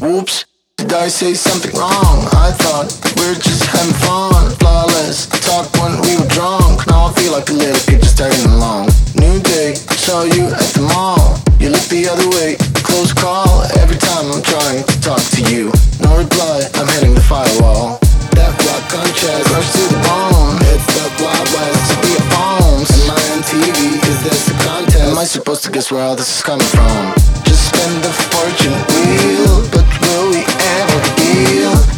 Oops, did I say something wrong? I thought we were just having fun. Flawless talk when we were drunk. Now I feel like a little kid just tagging along. New day, saw you at the mall. You look the other way, close call. Every time I'm trying to talk to you, no reply, I'm hitting the firewall. That rock on chest, rush to the bone. It's the Wild West, via phones. Am I on TV? Is this a contest? Am I supposed to guess where all this is coming from? Just spend the fortune wheel, but will we ever heal?